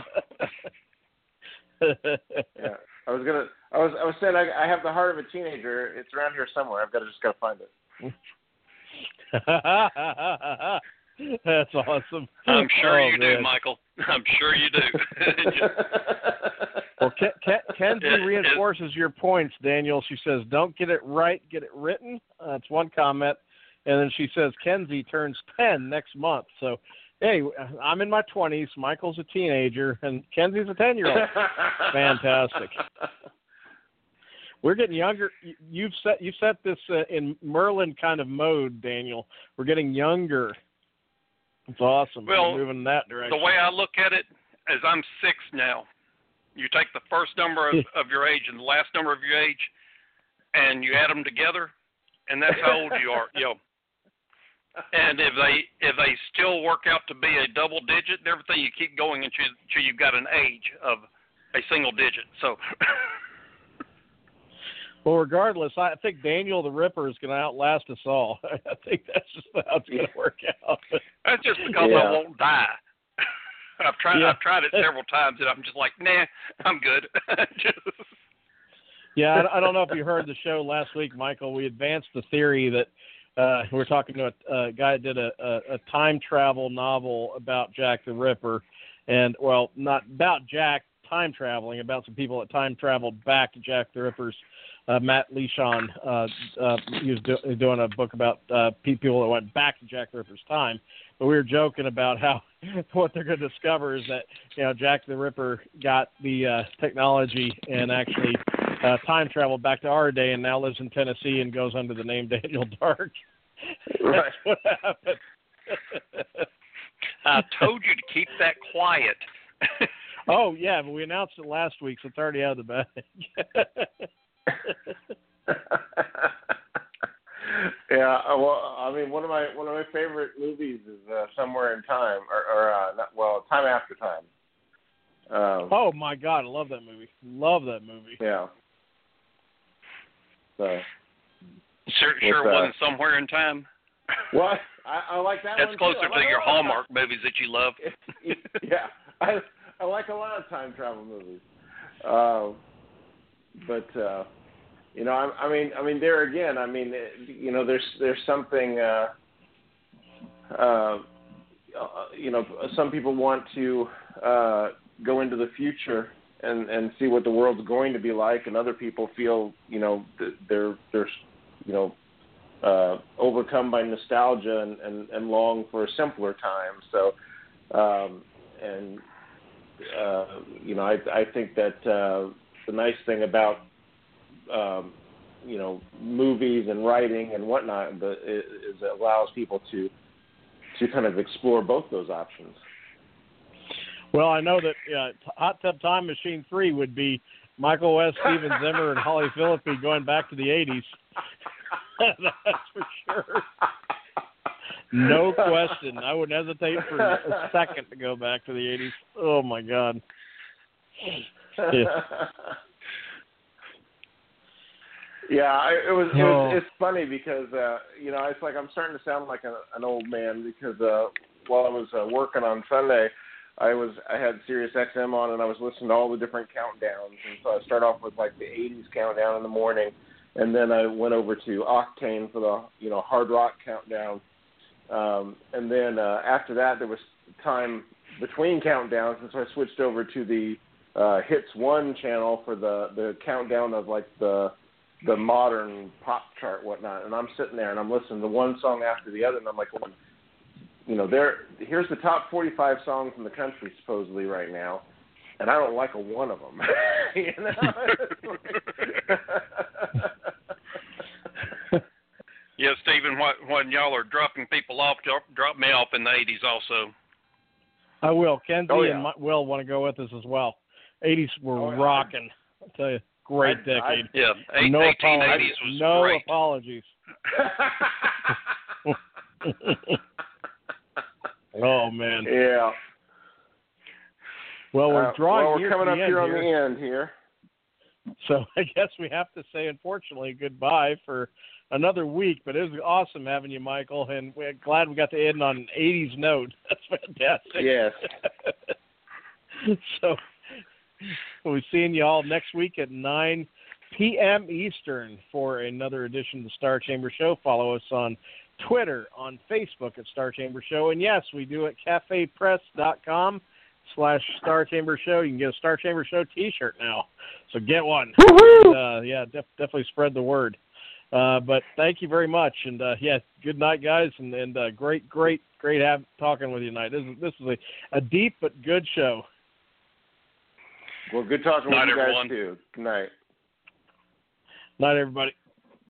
Yeah, I was gonna. I was. I was saying I, I have the heart of a teenager. It's around here somewhere. I've got to just gotta find it. That's awesome. I'm sure oh, you man. do, Michael. I'm sure you do. Well, Ken, Ken, Kenzie It- it- reinforces your points, Daniel. She says, don't get it right, get it written. Uh, that's one comment. And then she says, Kenzie turns ten next month. So, hey, I'm in my twenties. Michael's a teenager, and Kenzie's a ten-year-old. Fantastic. We're getting younger. You've set you set this uh, in Merlin kind of mode, Daniel. We're getting younger. It's awesome. Well, We're moving in that direction. The way I look at it is I'm six now. You take the first number of, of your age and the last number of your age, and you add them together, and that's how old you are. You know. And if they if they still work out to be a double digit and everything, you keep going until, until you've got an age of a single digit. So. Well, regardless, I think Daniel the Ripper is going to outlast us all. I think that's just how it's going to work out. That's just because Yeah. I won't die. I've tried. Yeah. I've tried it several times, and I'm just like, nah, I'm good. Just... Yeah, I, I don't know if you heard the show last week, Michael. We advanced the theory that uh, we were talking to a, a guy that did a, a, a time travel novel about Jack the Ripper, and well, not about Jack time traveling, about some people that time traveled back to Jack the Ripper's. Uh, Matt Leishon, uh, uh, he was do, doing a book about uh, people that went back to Jack the Ripper's time. But we were joking about how what they're going to discover is that you know Jack the Ripper got the uh, technology and actually uh, time traveled back to our day and now lives in Tennessee and goes under the name Daniel Dark. Right. That's what happened. I told you to keep that quiet. Oh yeah, but we announced it last week, so it's already out of the bag. Yeah, well, I mean, one of my one of my favorite movies is uh, Somewhere in Time, or, or uh, not, well, Time After Time. Um, Oh my God, I love that movie. Love that movie. Yeah. So, Sure, sure With, uh, wasn't Somewhere in Time. well, I, I like that That's one closer too. I to like your a lot of Hallmark movies that you love. time- Yeah, I I like a lot of time travel movies. Uh, but uh, you know, I, I mean, I mean, there again, I mean, you know, there's there's something. Uh, uh, you know, some people want to uh, go into the future and, and see what the world's going to be like, and other people feel, you know, they're they're, you know, uh, overcome by nostalgia and, and, and long for a simpler time. So, um, and uh, you know, I I think that uh, the nice thing about um, you know, movies and writing and whatnot, but is it allows people to to kind of explore both those options. Well, I know that uh, Hot Tub Time Machine three would be Michael West, Steven Zimmer, and Holly Phillippe going back to the eighties. That's for sure. No question. I wouldn't hesitate for a second to go back to the eighties. Oh, my God. Yeah. Yeah, I, it was. It Oh. was it's funny because uh, you know it's like I'm starting to sound like a, an old man because uh, while I was uh, working on Sunday, I was I had Sirius X M on and I was listening to all the different countdowns, and so I start off with like the eighties countdown in the morning, and then I went over to Octane for the you know hard rock countdown, um, and then uh, after that there was time between countdowns, and so I switched over to the uh, Hits One channel for the the countdown of like the the modern pop chart, whatnot, and I'm sitting there and I'm listening to one song after the other, and I'm like, well, you know, there, here's the top forty-five songs in the country supposedly right now, and I don't like a one of them. You know? when y'all are dropping people off, drop, drop me off in the eighties also. I will. Kenzie Oh, yeah. and my, Will want to go with us as well. eighties were Oh, yeah. rocking. I'll tell you, great I- decade. Yeah, eight, no eighteen apologies. eighties was no great. apologies. Oh man. Yeah. Well, we're Uh, drawing well, near we're coming to up the here end on the end here. So I guess we have to say, unfortunately, goodbye for another week. But it was awesome having you, Michael, and we're glad we got to end on an eighties note. That's fantastic. Yes. So we'll be seeing you all next week at nine p.m. Eastern for another edition of the Star Chamber Show. Follow us on Twitter, on Facebook at Star Chamber Show. And, yes, we do at cafe press dot com slash Star Chamber Show. You can get a Star Chamber Show T-shirt now. So get one. And, uh, yeah, def- definitely spread the word. Uh, but thank you very much. And, uh, yeah, good night, guys. And, and uh, great, great, great have, talking with you tonight. This is, this is a, a deep but good show. Well, good talking Night, with you guys, everyone. too. Good night. Night, everybody.